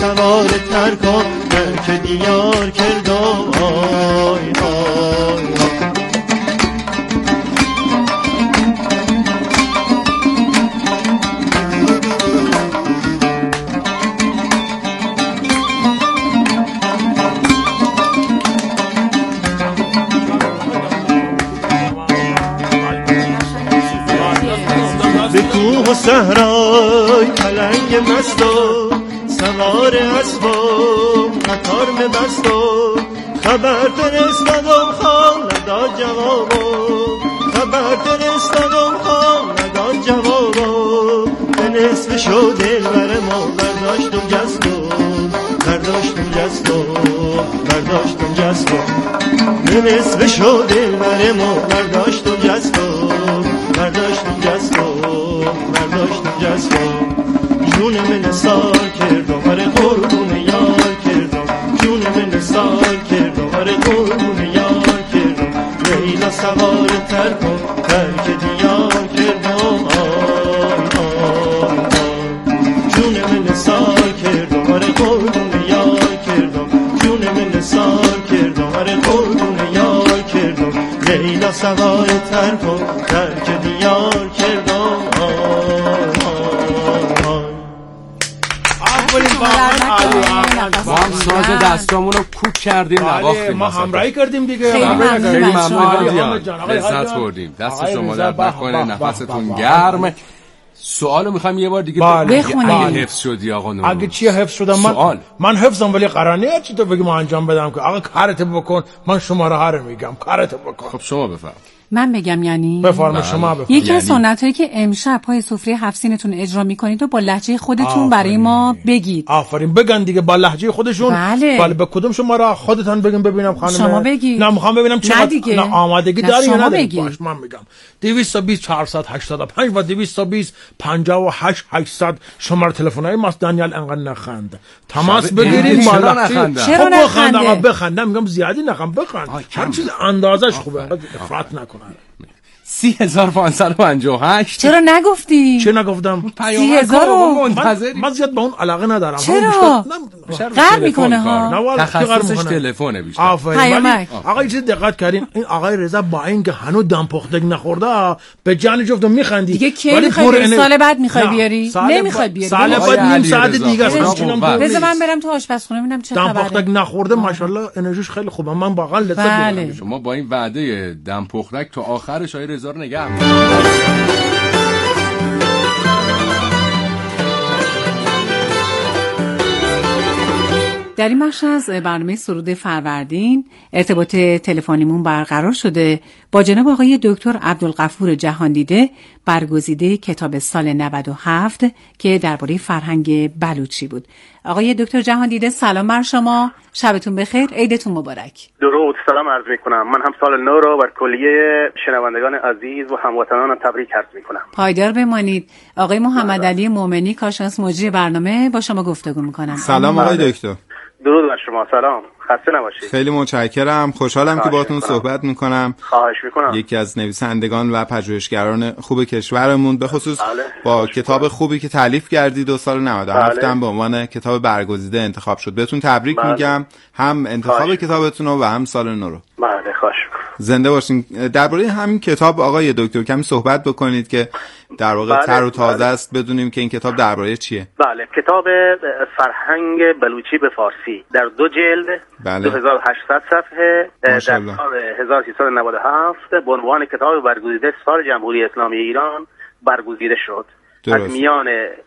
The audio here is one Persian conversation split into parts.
سوار ترکا ترک دیار کردم آی آی به کوه و صحرای پلنگ مستو سوار اسبم قطار مبستو خبر فرستادم خان نداد جوابم خبر فرستادم خان نداد جوابم به نصف شد دلبر ما برداشتم جستم برداشتم جستم برداشتم جستم به نصف شد دلبر ما برداشتم جستم برداشتم جستم برداشتم جستم جون من سار کردم آره قربون یار کردم جون من سار کردم آره قربون یار کردم لیلا سوار ترکم ترک دیار کردم آی آی آی جون من سار کردم آره قربون یار کردم جون من سار کردم آره قربون یار کردم لیلا سوار ترکم ترک دیار کردم ما هم ساز دستامون رو کوک کردیم نواختیم ما همراهی کردیم دیگه خیلی ممنون لذت بردیم دست شما در بکنه نفستون گرم سوالو میخوایم یه بار دیگه بخونیم حفظ شدی آقا نورو اگه چیه حفظ شدم من حفظم ولی قرار نیست چی تو بگی ما انجام بدم که آقا کارت بکن من شماره ها رو میگم کارت بکن خب شما بفرم من بگم یعنی بفرمایید شما بفرمایید یکی از سنتایی که امشب پای سفره هفت سینتون اجرا میکنید و با لهجه خودتون برای ما بگید. آفرین بگن دیگه با لهجه خودشون. بله به کدوم شماره خودتون بگین ببینم خانم. شما بگید. نه میخوام ببینم چقدر نه آمادگی داری یا نداری. باش من میگم 220 485 و 220 58 800 شماره تلفن‌های ماست. دانیال انقدر نخند تماس بگیرید چرا نخنده؟ چرا نخنده؟ آقا بخند میگم زیادی نخند بخند هر چیز اندازش خوبه افراط نکنه. 3558 چرا نگفتی؟ چه نگفتم؟ 30,000 من زیاد به اون علاقه ندارم. چرا؟ قهر میکنه ها. تخصصش تلفنه بیشتر. آفرین. آقا چیز دقت کردین این آقای رضا با اینکه هنوز دم پختک نخورده به جان جفتم میخندی. دیگه کی میخوای سال بعد میخوای بیاری؟ نمیخوای بیاری. سال بعد نیم ساعت دیگه بذار من برم تو آشپزخونه ببینم چه خبره. دم پختک نخورده ماشاءالله انرژیش خیلی خوبه. من واقعا لذت میبرم. شما با این وعده دم پختک تا آخرش آقای رضا رو نگه در این بخش از برنامه سرود فروردین ارتباط تلفنیمون برقرار شده با جناب آقای دکتر عبدالغفور جهاندیده برگزیده کتاب سال 97 که درباره فرهنگ بلوچی بود. آقای دکتر جهاندیده سلام بر شما، شبتون بخیر، عیدتون مبارک. درود، سلام عرض میکنم. من هم سال نو رو بر کلیه شنوندگان عزیز و هموطنان تبریک عرض میکنم. پایدار بمانید. آقای محمد علی مومنی کارشناس مجری برنامه با شما گفتگو میکنم. سلام آقای دکتر. درود بر شما، سلام، خسته نباشید. خیلی متشکرم، خوشحالم که باهاتون صحبت میکنم. خواهش میکنم. یکی از نویسندگان و پژوهشگران خوب کشورمون، به خصوص با کتاب خوبی که تالیف کردید و سال 97 هم به عنوان کتاب برگزیده انتخاب شد. بهتون تبریک میگم، هم انتخاب کتابتون و هم سال نو رو. بله، خواهش میکنم. زنده باشین. درباره همین کتاب آقای دکتر کمی صحبت بکنید که در واقع تر و تازه است، بدونیم که این کتاب درباره چیه. بله، کتاب فرهنگ بلوچی به فارسی در 2 جلد، 2800 صفحه، در سال 1397 به عنوان کتاب برگزیده سال جمهوری اسلامی ایران برگزیده شد. از میان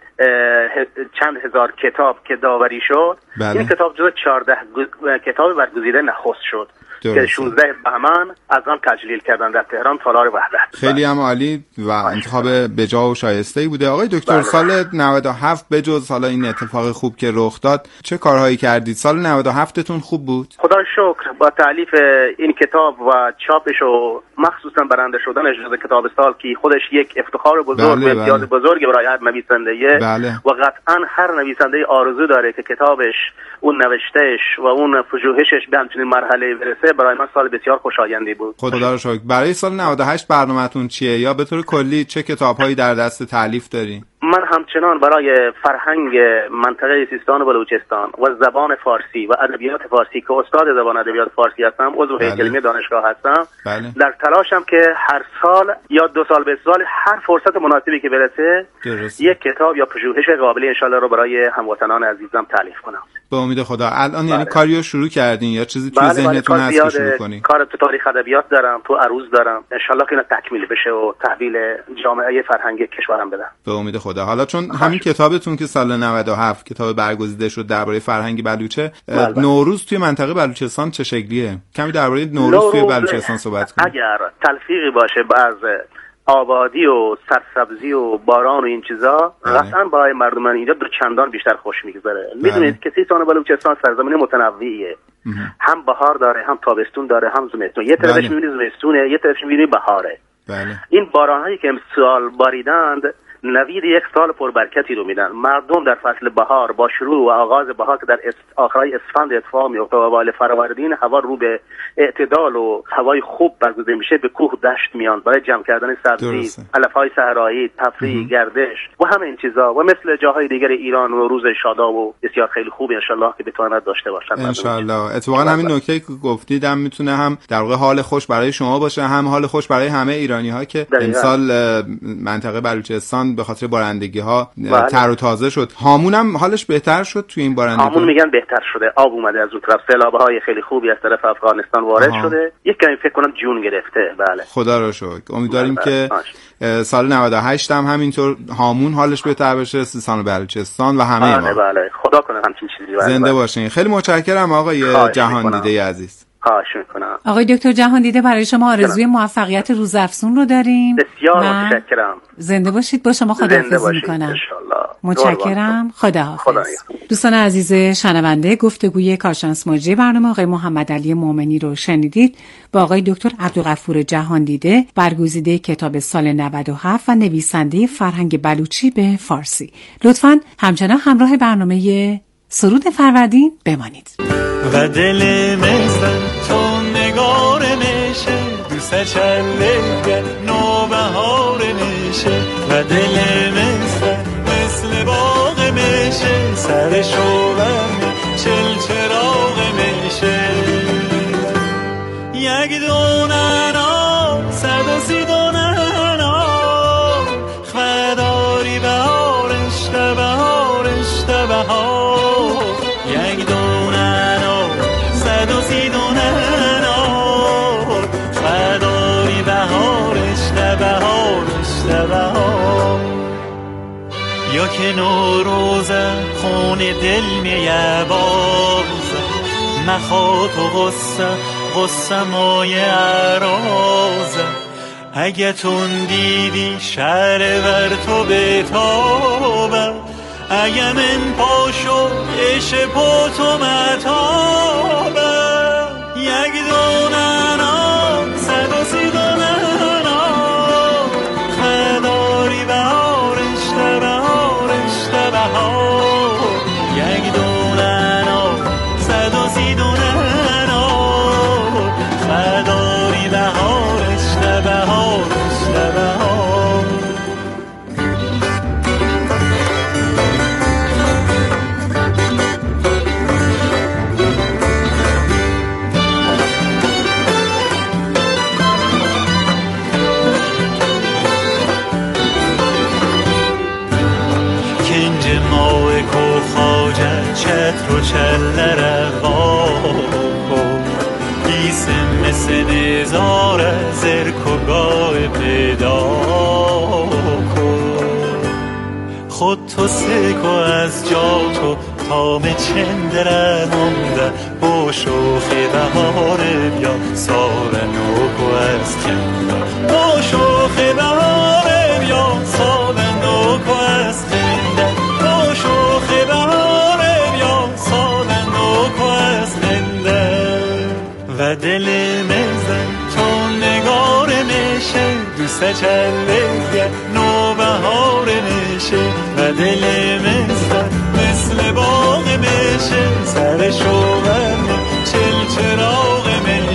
چند هزار کتاب که داوری شد، این کتاب جزو 14 کتاب برگزیده نخست شد که 16 بهمن از آن تجلیل کردن در تهران تالار وحدت. خیلی هم عالی و انتخاب بجا و شایسته‌ای بوده. آقای دکتر سال 97 بجز حالا این اتفاق خوب که رخ داد چه کارهایی کردید؟ سال 97تون خوب بود؟ خدا شکر با تألیف این کتاب و چاپش و مخصوصا برنده شدنش جز کتاب سال که خودش یک افتخار بزرگ و امتیاز بزرگی برای هر نویسنده و قطعا هر نویسنده آرزو داره که کتابش، اون نوشتهش و اون پژوهشش به همچین مرحله برسه. برای من سال بسیار خوشایندی بود. خدا رو شکر. برای سال 98 برنامه‌تون چیه یا به طور کلی چه کتاب‌هایی در دست تألیف دارین؟ من همچنان برای فرهنگ منطقه سیستان و بلوچستان و زبان فارسی و ادبیات فارسی که استاد زبان ادبیات فارسی هستم، عضو هیئت علمی دانشگاه هستم، در تلاشم که هر سال یا 2 سال به سال هر فرصت مناسبی که برسه یک کتاب یا پژوهش قابلی انشالله رو برای هموطنان عزیزم تألیف کنم. به امید خدا. الان یعنی کاریو شروع کردین یا چیزی توی ذهنتون هست که شروع کنین؟ کار تو تاریخ ادبیات دارم، تو عروض دارم، انشالله که تکمیل بشه و تحویل جامعه فرهنگ کشورم بدم. به امید خدا. حالا چون همین کتابتون که سال 97 کتاب برگزیده شد درباره فرهنگ بلوچه، نوروز توی منطقه بلوچستان چه شکلیه؟ کمی درباره نوروز توی بلوچستان صحبت کنید. اگر تلفیقی باشه باز آبادی و سرسبزی و باران و این چیزا، قطعا برای مردمان اینجا دو چندان بیشتر خوش میگذره. میدونید که سیستان و بلوچستان سرزمین متنوعیه، هم بهار داره، هم تابستون داره، هم زمستون. یه طرفش میبینی زمستونه، یه طرفش میبینی بهاره. این بارانهایی که امسال باریدند نوید یک سال پربرکتی رو میدن. مردم در فصل بهار با شروع و آغاز بهار که در آخرای اسفند اتفاق میفته و اوایل فروردین هوا رو به اعتدال و هوای خوب برگزیده میشه، به کوه دشت میان برای جمع کردن سبزی، علفهای صحرایی، تفریح، گردش و همه این چیزا و مثل جاهای دیگر ایران و روز شاداب و بسیار خیلی خوب ان شاء الله که بتواند داشته باشن ان شاء الله. اتفاقا همین نکته که گفتید هم میتونه هم در واقع حال خوش برای شما باشه، هم حال خوش برای همه ایرانی‌ها که امسال منطقه بلوچستان به خاطر بارندگی ها تر و تازه شد. هامون هم حالش بهتر شد توی این بارندگی. هامون میگن بهتر شده، آب اومده از اون طرف، سیلاب‌های خیلی خوبی از طرف افغانستان وارد شده، یک کمی فکر کنم جون گرفته. بله خدا رو شکر. امیدواریم که سال 98 هم همینطور هامون حالش بهتر بشه، سیستان و بلوچستان و همه ما. بله خدا کنه همچین چیزی. زنده باشین. خیلی متشکرم آقای جهاندیده عزیز. خواهش میکنم. آقای دکتر جهاندیده برای شما آرزوی موفقیت روزافزون رو داریم. بسیار متشکرم. زنده باشید. با شما خداحافظی میکنم. متشکرم. خداحافظ. دوستان عزیز شنونده، گفتگوی کارشناس مجری برنامه آقای محمد علی مومنی رو شنیدید با آقای دکتر عبدالغفور جهاندیده، برگزیده کتاب سال 97 و نویسنده فرهنگ بلوچی به فارسی. لطفاً همچنان همراه برنامه سرود فروردین بمانید. و دل مثل تو نگار میشه، دوست چله نوبهار میشه، و دل مثل باغ میشه، سر شوور چراغ میشه. یک دونه نام 130 دونه نام، خداری بهارش بهارش بهار. یک دونه نام 130 دونه نام، خداری بهارش بهارش بهار. یا که نوروزه خون دل میه بازه، مخاط و غصه مای عرازه. اگه تون دیدی شهر بر تو بتابه، اگه من پاشو اش پا تو متابه. یک دونه نام 130 دونه نام، خداری بهارش بهارش بهار. یک دونه نام 130 دونه نام، خداری بهارش بهارش بهار. چتر و چله رواکو، ایسم مثل نزار زرک و گاه پیدا کن. خود تو سکو از جا تو تام چندره مونده، با شوخی بهاره بیا سال نوکو از کنده. با شوخی بهاره بیا سال نوکو از کنده. با شوخی بهاره و دل مزن تو نگار میشه، دوست چله نوبهار میشه. و دل مزن مثل باغ میشه، سر شوور چراغ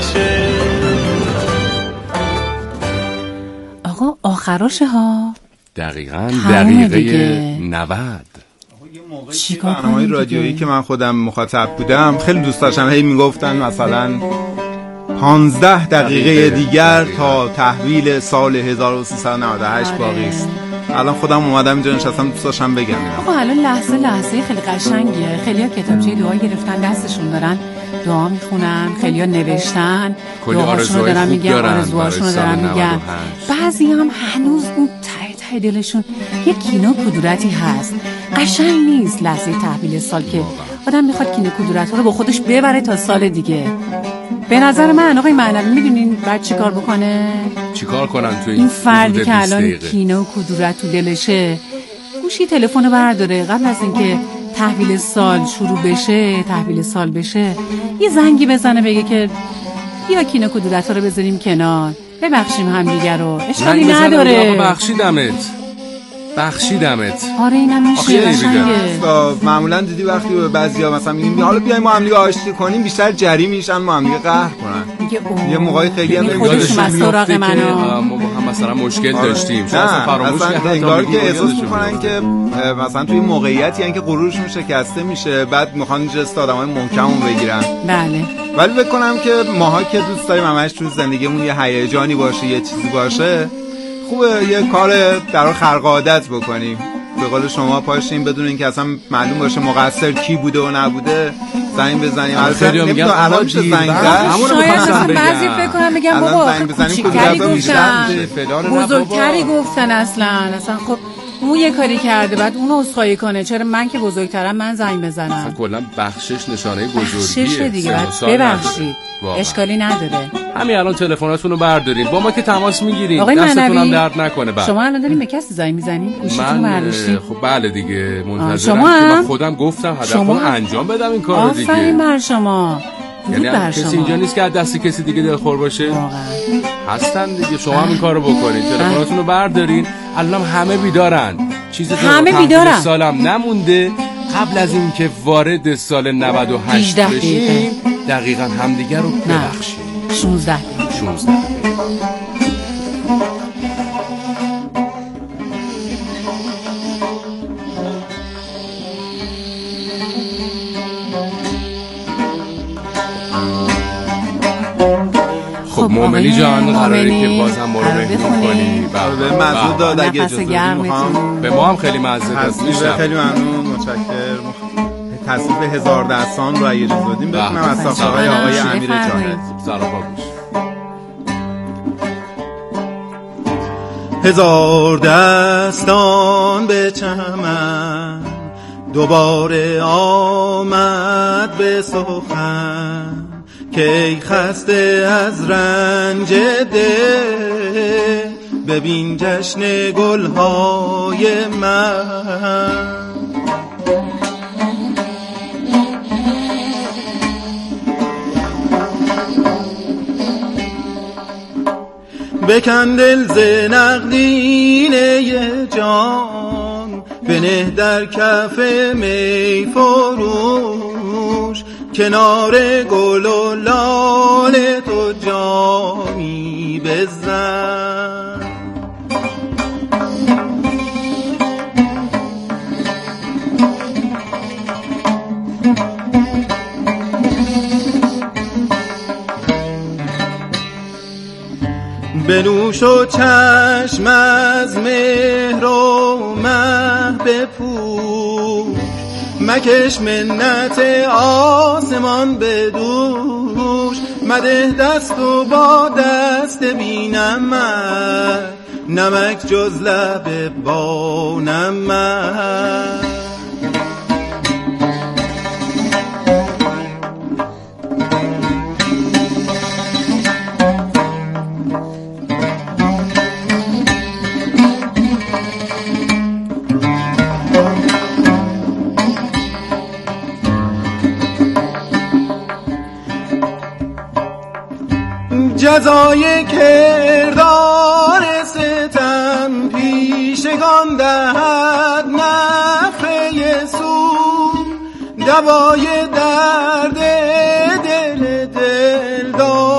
میشه. آقا آخراشه ها دقیقاً دقیقه 90. برنامه‌های رادیویی که من خودم مخاطب بودم خیلی دوست داشتم، هی میگفتن مثلا 15 دقیقه دیگر تا تحویل سال 1398 باقی است. الان خودم اومدم اینجا نشستم، دوست داشتم بگم آقا الان لحظه خیلی قشنگیه. خیلی‌ها کتابچه دعا گرفتن دستشون دارن دعا میخونن، خیلی‌ها نوشتن دعاشون رو دارن میگن، آرزوهاشون رو دارن میگن. بعضی هم هنوز اون ته دلشون یه کینه و کدورتی هست. قشنگ نیست لحظه تحویل سال که آدم میخواد کینه کدورت رو با خودش ببره تا سال دیگه. به نظر من آقای معنوی میدونین بعد چی کار بکنه؟ چی کار کنن توی این فردی که الان کینه و کدورت تو دلشه گوشی تلفن برداره، قبل از اینکه تحویل سال شروع بشه، تحویل سال بشه، یه زنگی بزنه بگه که بیا کینه کدورت ها رو بذاریم کنار، ببخشیم همدیگه رو، اشکالی نداره. بخشیدمت. آره اینم میشه قشنگه. معمولا دیدی وقتی بعضیا مثلا میگیم حالا بیایم ما هم دیگه آشتی کنیم، بیشتر جری میشن، ما هم دیگه قهر کنن. یه موقعی خیلی هم خودشون از سراغ منو ما هم مثلا مشکل داشتیم، شاید فراموش کردن، انگار که احساس میکنن که مثلا توی موقعیتی ان که غرورشون شکسته میشه، بعد میخوان جست آدمای محکمون بگیرن. بله. ولی فکر کنم که ماها که دوست داریم همش تو زندگیمون یه هیجانی باشه، یه چیزی باشه، خوبه یه کار در خرق عادت بکنیم. به قول شما پاشیم بدون اینکه اصلا معلوم باشه مقصر کی بوده و نبوده زنگ بزنیم. خیلی میگن الان چه زنگ زد، شاید بعضی فکر کنم میگن بابا کوچیک‌تری گفتن، بزرگتری گفتن، اصلا خب اون یه کاری کرده بعد اونو عذرخواهی کنه، چرا من که بزرگترم من زنگ بزنم؟ کلا بخشش نشانه بزرگیه. بخشش دیگه، بعد ببخشید اشکالی نداره. همین الان تلفناتون رو بردارین با ما که تماس میگیرین، دستتون هم درد نکنه. بعد شما الان دارین به کسی زنگ میزنین؟ گوشیتون برداشتین؟ خب بله دیگه، منتظرم که من خودم گفتم هدفم انجام بدم این کارو دیگه. آفرین بر شما. یعنی کسی اینجا نیست که از دست کسی دیگه دلخور باشه. هستن دیگه، شما هم این کارو بکنین، تلفناتون رو بردارین. الان همه بیدارن، چیزی تا سالم نمونده. قبل از این که وارد سال 98 بشیم دقیقاً همدیگه رو ببخشیم. 16 خب مومنی جان قراره که بازم ما رو مهمون کنی. به مزه داد اگه اجازه بدیم. به ما هم خیلی مزه داد. میشه. خیلی ممنون، متشکرم. تصویب 1000 دستان رو اگه اجازه بدیم بخونم از ساخته‌های آقای امیر جاهد. زرافا گوش. 1000 دستان به چمن دوباره آمد به سخن، که ای خسته از رنج دل ببین جشن گلهای من. بکن دل ز نقدینه جان، بنه در کف می فروش، کنار گل و لاله تو جامی بزن. بنوش و چشم از مهر و مه بپوش، مکش منت آسمان بدوش، مده دست و با دست بینم نمک جز لب با نمک. جزای کردار ستم پیشگان دهد نفع سود، دوای درد دل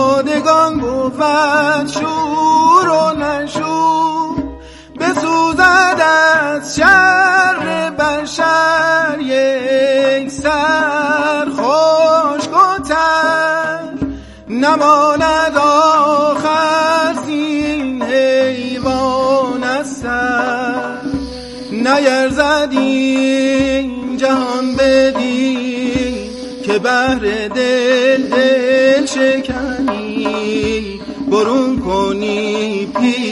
دادگان بود شور و نشور، بسوزد بعد از شر بشر یک سر خشک و تر نماند آخر زین حیوان از سر نیرزد این جهان بدین که بهر دل شکنی برون کنی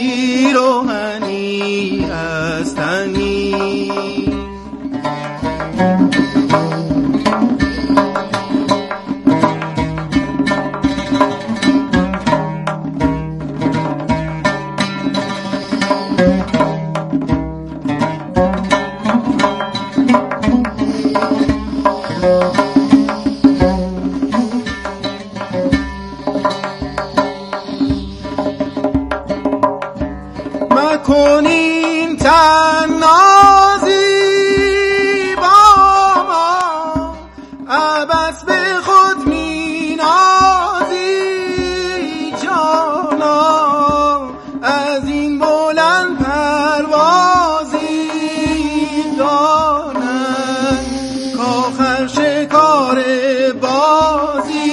پیراهنی از تنی مکنین تنازی با ما عبث به خود می نازی جانا از این بلند پروازی دانند کآخر شکار بازی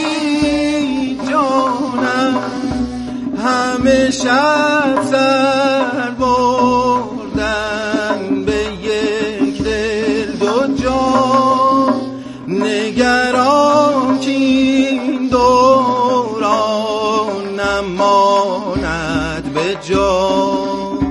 جانم همه شب سر بردن به یک دل دو جان نگران که این دوران نماند به جان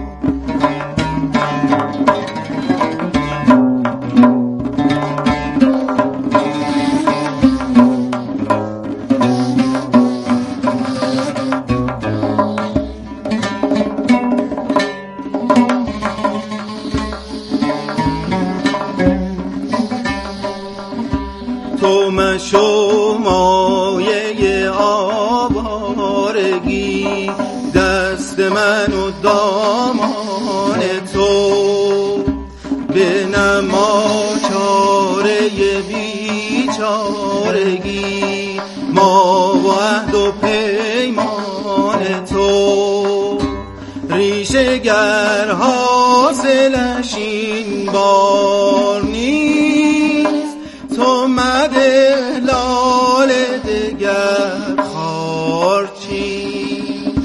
تو مشو مایه آوارگی دست من و دامان تو بنما چاره بیچارگی ما و عهد و پیمان تو ریشه گر حاصلش این بار نیست تو مده لال دگر خار چیست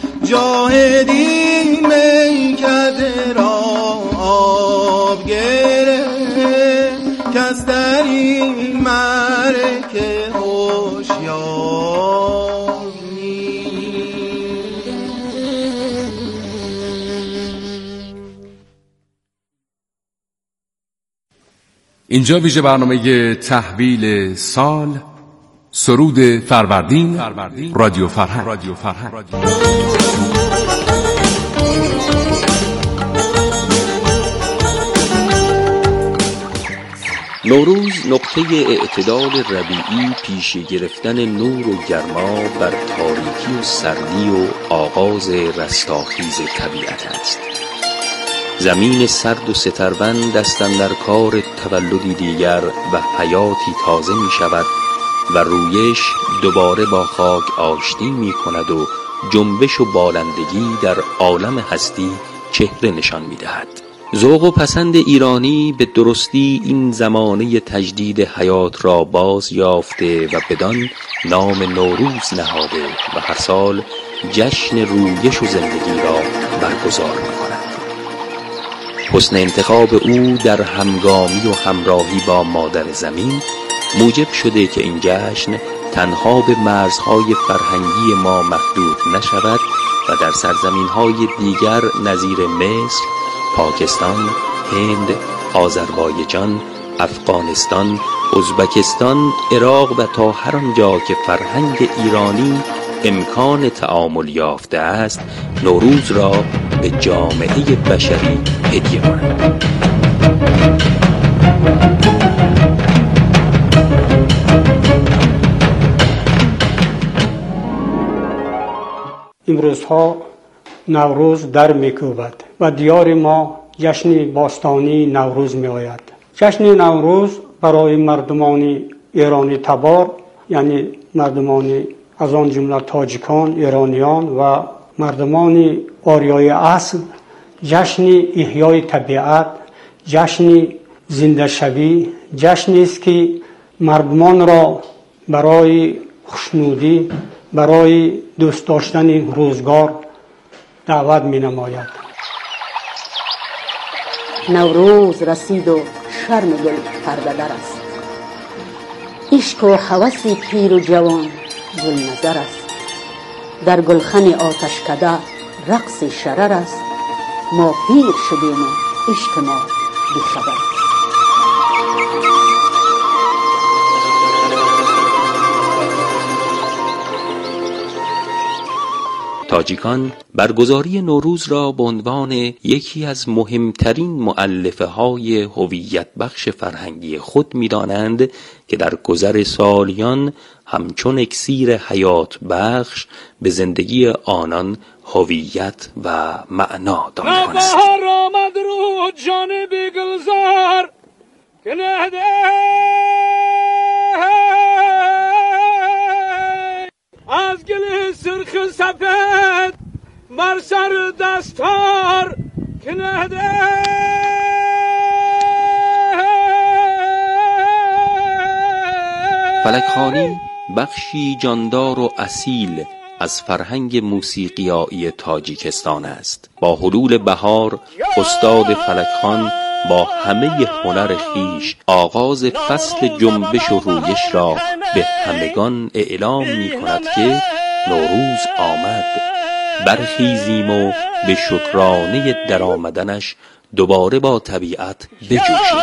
جاهدی میکده را آب گرفت کس در این معرکه هوشیار نیست. اینجا ویژه برنامه تحویل سال سرود فروردین رادیو فرهنگ. نوروز نقطه اعتدال ربیعی پیش گرفتن نور و گرما بر تاریکی و سردی و آغاز رستاخیز طبیعت است. زمین سرد و سترون دست اندر کار تولدی دیگر و حیاتی تازه می شود و رویش دوباره با خاک آشتی می کند و جنبش و بالندگی در عالم هستی چهره نشان می دهد. ذوق و پسند ایرانی به درستی این زمانه تجدید حیات را باز یافته و بدان نام نوروز نهاده و هر سال جشن رویش و زندگی را برگزار می کند. حسن انتخاب او در همگامی و همراهی با مادر زمین موجب شده که این جشن تنها به مرزهای فرهنگی ما محدود نشود و در سرزمین‌های دیگر نظیر مصر، پاکستان، هند، آذربایجان، افغانستان، ازبکستان، عراق و تا هر آنجا که فرهنگ ایرانی امکان تعامل یافته است نوروز را به جامعه بشری هدیه کند. این روزها نوروز در میکوبد و دیار ما جشن باستانی نوروز می آید. جشن نوروز برای مردمان ایرانی تبار، یعنی مردمان از آن جمله تاجیکان، ایرانیان و مردمان آریای اصل جشن احیای طبیعت، جشن زنده شوی، جشنی است که مردمان را برای خوشنودی، برای دوست داشتن روزگار دعوت می نماید. نوروز رسید و شرم گل پرده در است، عشق و هوس پیر و جوان گل نظر است. در گلخن آتشکده رقص شرر است، ما پیر شدیم و عشق ما بیخبر است. تاجیکان برگزاری نوروز را به عنوان یکی از مهمترین مؤلفه‌های هویت بخش فرهنگی خود می‌دانند که در گذر سالیان همچون اکسیر حیات بخش به زندگی آنان هویت و معنا داده است. بهار آمد رو جانب گلزار که نهده از گل سرخ سفید بر سر دستار که نهده فلکخوانی بخشی جاندار و اصیل از فرهنگ موسیقیایی تاجیکستان است. با حلول بهار استاد فلکخوان با همه هنر خویش آغاز فصل جنبش و رویش را به همگان اعلام می کند که نوروز آمد، برخیزیم و به شکرانه درآمدنش دوباره با طبیعت بجوشیم.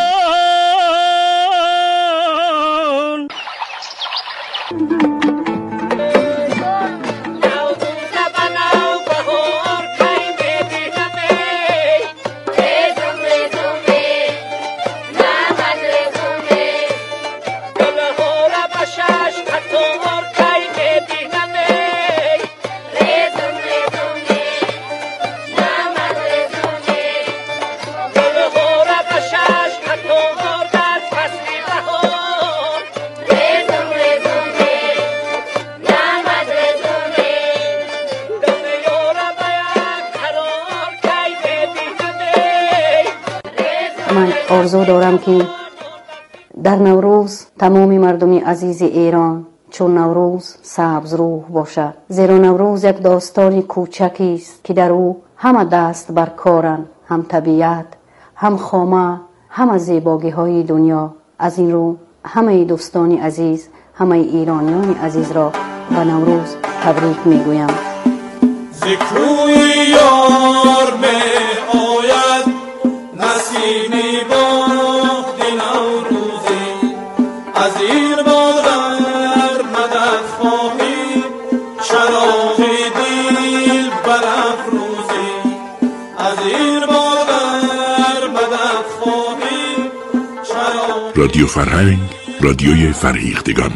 آرزو دارم که در نوروز تمام مردم عزیز ایران چون نوروز سبز روح باشد، زیرا نوروز یک داستان کوچکی است که در او همه دست بر کارند، هم طبیعت، هم خامه، هم زیبایی های دنیا. از این رو همه دوستان عزیز، همه ایرانیان عزیز را به نوروز تبریک میگویم. ذکروی یار می آید نسیمی باخت نوروزی، از این بادر مدد خواهی چراغ دل برافروزی، از این بادر مدد خواهی چراغ. رادیو فرهنگ، رادیوی فرهیختگان.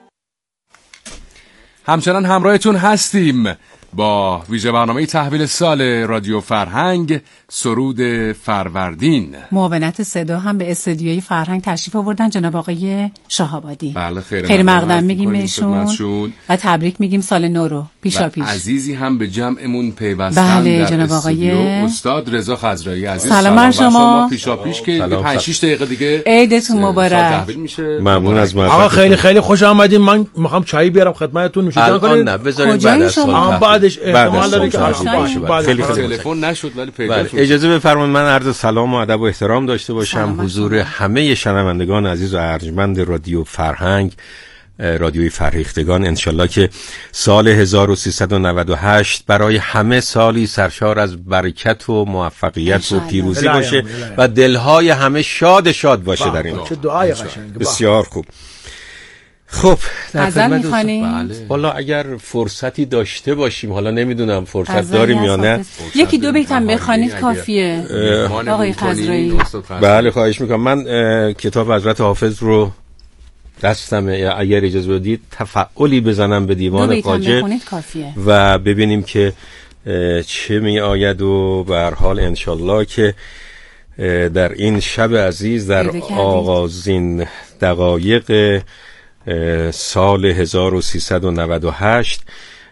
همچنان همراهتون هستیم با ویژه برنامه تحویل سال رادیو فرهنگ، سرود فروردین. معاونت صدا هم به استودیوی فرهنگ تشریف آوردن جناب آقای شاه‌آبادی. بله خیر مقدم میگیم بهشون و تبریک میگیم سال نو رو پیشا پیش. عزیزی هم به جمعمون پیوستن. بله در جناب آقای استاد رضا خضرایی عزیز. سلام بر شما. پیشا پیش که 5-6 دقیقه دیگه عیدتون مبارک. ممنون از ما. آقا خیلی خیلی خوش آمدید. من میخوام چای بیارم خدمتتون نوشیدن کنید. نه بذارید بعد از سال بعدش احتمال داره که خیلی تلفن نشد ولی پیدا شد. اجازه بفرمایید من عرض سلام و ادب و احترام داشته باشم حضور همه شنوندگان عزیز و ارجمند رادیو فرهنگ، رادیوی فرهیختگان. انشالله که سال 1398 برای همه سالی سرشار از برکت و موفقیت و پیروزی باشه و دلهای همه شاد باشه در این. چه دعای قشنگه. بسیار خوب. خب غزل می‌خوانیم؟ والا اگر فرصتی داشته باشیم، حالا نمیدونم فرصت داریم یا نه. یکی دو بیت هم بخوانید کافیه آقای خضرایی. بله خواهش میکنم. من کتاب حضرت حافظ رو دستمه، اگر اجازه بدید تفعلی بزنم به دیوان خواجه و ببینیم که چه می آید و به هر حال انشالله که در این شب عزیز در آغازین دقایق سال 1398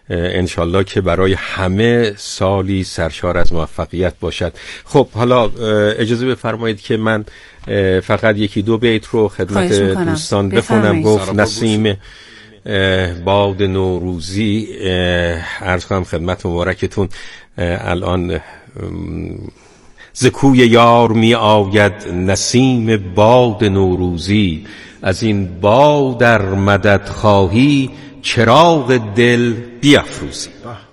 انشالله که برای همه سالی سرشار از موفقیت باشد. خب حالا اجازه بفرمایید که من فقط یکی دو بیت رو خدمت دوستان بخونم. گفت نسیم باد نوروزی، عرض کنم خدمت مبارکتون، الان ز کوی یار می آید نسیم باد نوروزی، از این باد در مدد خواهی چراغ دل بیافروزی.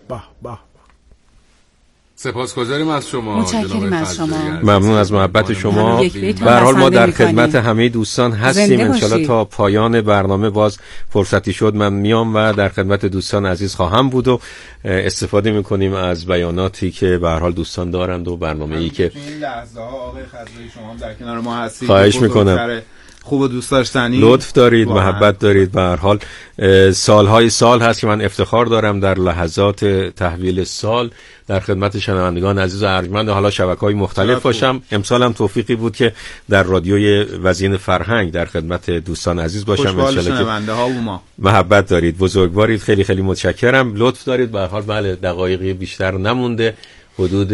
سپاسگزاریم از شما. متشکریم از شما. ممنون از محبت شما. به هر حال ما در خدمت همه دوستان هستیم. انشالله تا پایان برنامه باز فرصتی شد من میام و در خدمت دوستان عزیز خواهم بود و استفاده میکنیم از بیاناتی که به هر حال دوستان دارند و برنامه‌ای که این لحظه ها آقای خضری شما در کنار ما هستید. خواهش میکنم. خوب و دوست داشتنی، لطف دارید، محبت دارید. به هر حال سالهای سال هست که من افتخار دارم در لحظات تحویل سال در خدمت شنوندگان عزیز و ارجمند حالا شبکه‌های مختلف باشم. امسال هم توفیقی بود که در رادیوی وزین فرهنگ در خدمت دوستان عزیز باشم. ان شاءالله ها و ما محبت دارید، بزرگوارید، خیلی خیلی متشکرم. لطف دارید. به هر حال بله دقایقی بیشتر نمونده، حدود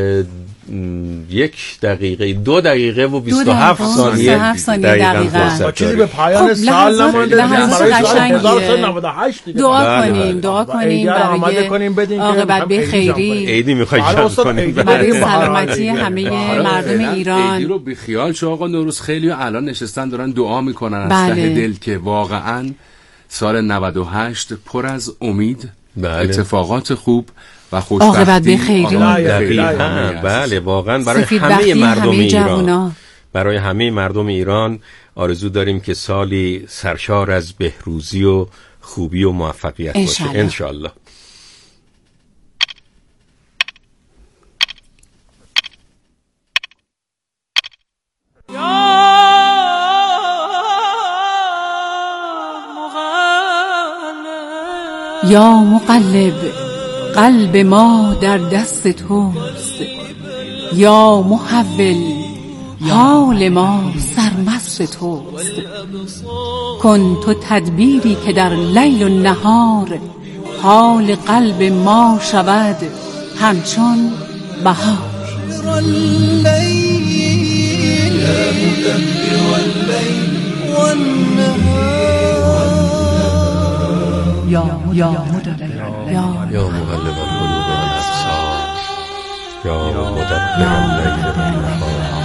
1 دقیقه 2 دقیقه و 27 ثانیه دقیقاً. چیزی به پایان سال نمونده برای سال 1998 دیگه. دعا کنیم برای عاقبت بخیری. عیدی می‌خواید جمع کنیم برای سلامتی همه مردم ایران. عیدی رو بی خیال شو آقا نوروز. خیلی الان نشستن دارن دعا میکنن از ته دل که واقعاً سال 98 پر از امید، اتفاقات خوب و خوشبختی، عاقبت بخیری. بله واقعا برای همه مردم ایران، برای همه مردم ایران آرزو داریم که سالی سرشار از بهروزی و خوبی و موفقیت باشه انشالله. یا مقلب قلب ما در دست توست، یا محول حال ما سرمست توست. کن تو تدبیری که در لیل و نهار حال قلب ما شود همچون بهار. یا مغلب القلوب والابصار، یا مدبر الليل والنهار،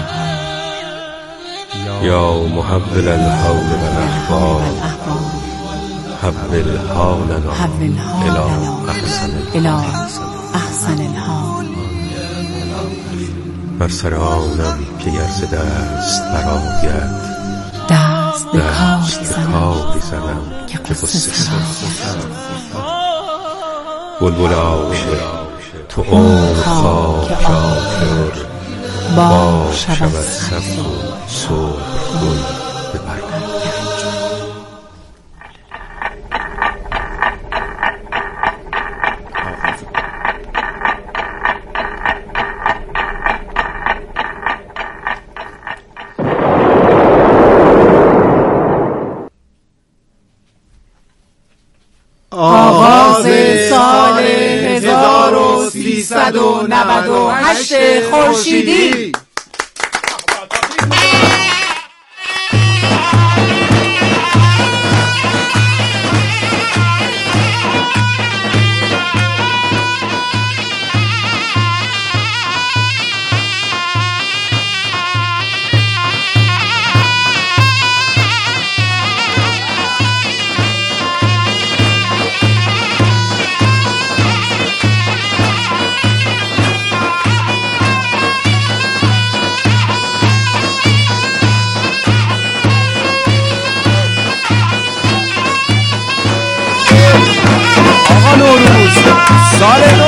یا محول الحول والاحوال، حول حالنا الى احسن الحال. بر سر آنم که گرز دست برآید، دست به کاری زنم که قصه سرآید. بلبل عاشق تو عمر خاک آخر، با شب سبز و صبح گل ببرد. آغاز سال 1398 خورشیدی. سال